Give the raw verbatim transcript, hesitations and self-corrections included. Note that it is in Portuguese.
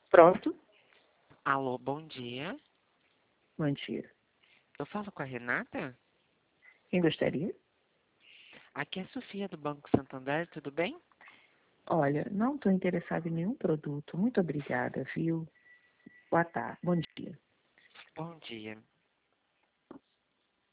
Pronto. Alô, bom dia. Bom dia. Eu falo com a Renata? Quem gostaria? Aqui é a Sofia do Banco Santander, tudo bem? Olha, não estou interessada em nenhum produto. Muito obrigada, viu? Boa tarde. Bom dia. Bom dia.